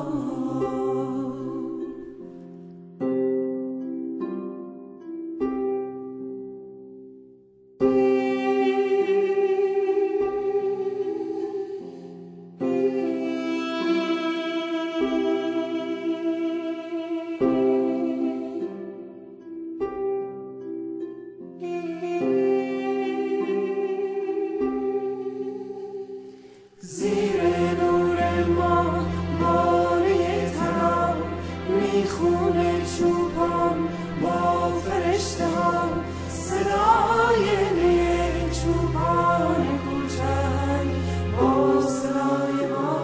زیر نور ما باره ترا میخونه چوبان با فرشته ها، صدای نی چوبان کوچک با صدای ما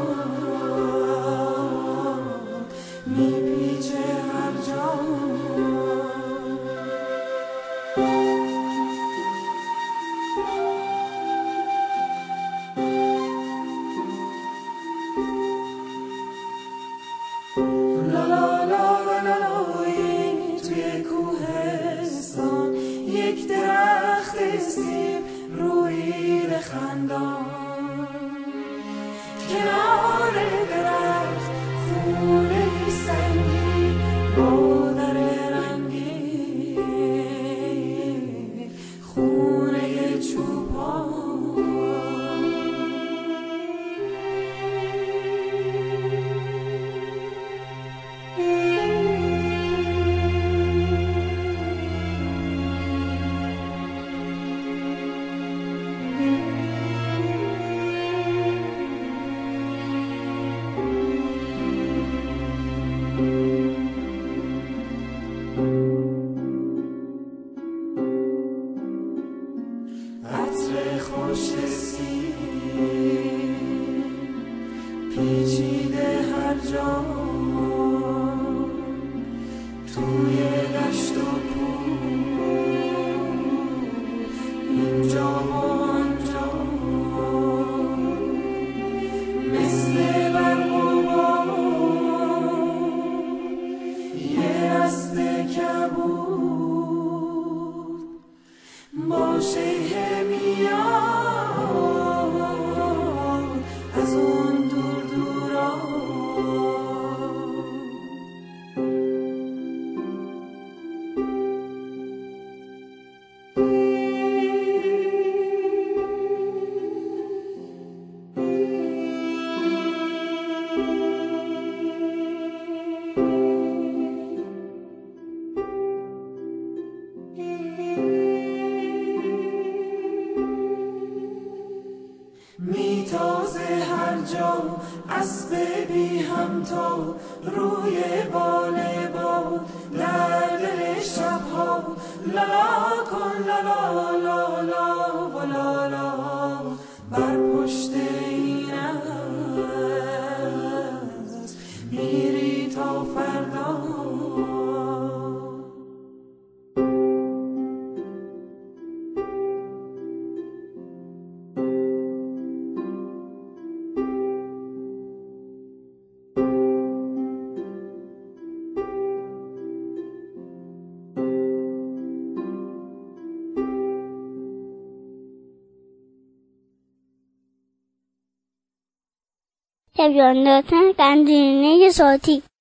میپیچه هر جا. توی کوهستان یک درخت سیب روی خندان، کنار درخت خونه سنگی با در رنگی، خونه چوبان. عطر خوش سیب پیچیده هر جا، توی دشت و کوه اینجا و آنجا، مثل برق و باد یه اسب کبود با شیه میاد از اون دور دورا. میتازه هر جا اسب بی همتا روی بال باد، در دل شبها لالا کن لالا لالا و لالا بر پشت این اسب میری تا فردا. تبیان دادن گنجینه صوتی